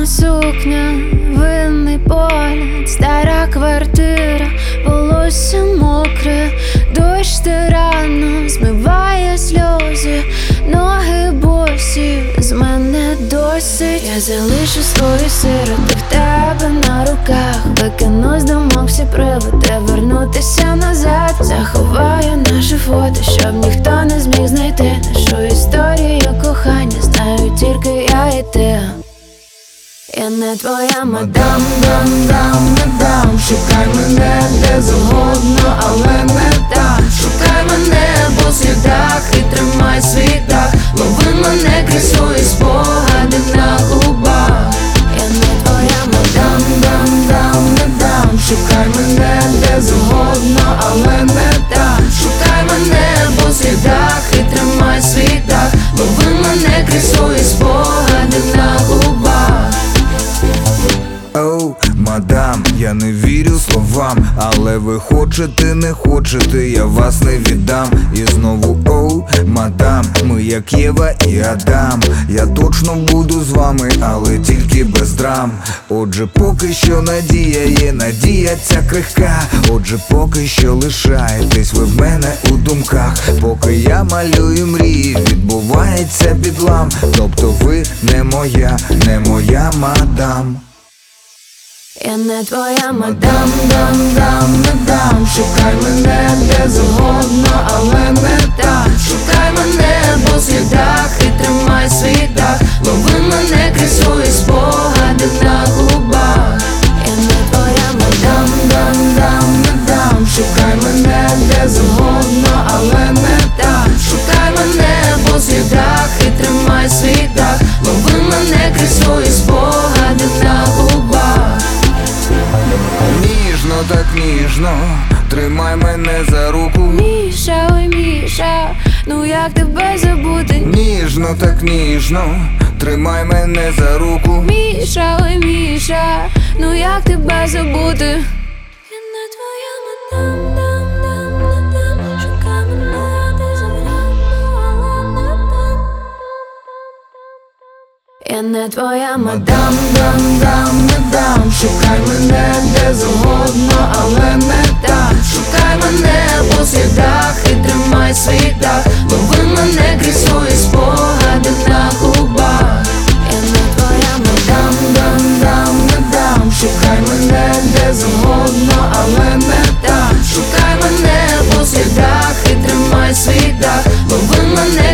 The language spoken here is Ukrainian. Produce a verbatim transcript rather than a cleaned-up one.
сукня, винний погляд, стара квартира, волосся мокре, дощ тирано змиває сльози, ноги босі, з мене досить. Я залишу свої сироти в тебе на руках, викину з думок всі приводи, вернутися назад. Заховаю наше фото, щоб ніхто не зміг знайти нашу історію кохання, знаю тільки я і ти. Я не твоя мадам, дам, дам, не дам. Шукай мене де завгодно, але не там. Шукай мене по слідах і тримай свій дах. Лови мене крізь свої спогади на губах. Я не твоя мадам, дам, дам, не дам. Шукай мене де завгодно, але не там. Шукай мене по слідах і тримай свій дах. Лови мене крізь свої спогади на губах. Оу, мадам, я не вірю словам, але ви хочете, не хочете, я вас не віддам. І знову оу, мадам, ми як Єва і Адам. Я точно буду з вами, але тільки без драм. Отже, поки що надія є, надія ця крихка. Отже, поки що лишаєтесь ви в мене у думках. Поки я малюю мрії, відбувається підлам. Тобто ви не моя, не моя мадам. Я не твоя мадам, дам, дам, не дам. Шукай мене де завгодно, але не там. Шукай мене по слідах і тримай свій дах. Лови мене крізь свої спогади на губах. Я не твоя мадам, дам, дам, не дам. Шукай мене де завгодно, але не там. Шукай мене по слідах і тримай свій дах. Лови мене крізь свої спогади на губах. Ніжно, так ніжно, тримай мене за руку. Міша, ой, Міша, ну як тебе забути? Ніжно, так ніжно, тримай мене за руку. Міша, ой, Міша, ну як тебе забути? Я не твоя мадам, дам, дам, не дам. Шукай мене де завгодно, але не там. Я не твоя мадам, дам, дам, не дам. Шукай мене де завгодно, але не там. Шукай мене по слідах і тримай свій дах. Лови мене крізь свої спогади на губах. Я не твоя мадам, дам, дам, не дам. Шукай мене де завгодно, але не там. Шукай мене по слідах і тримай свій дах. Лови мене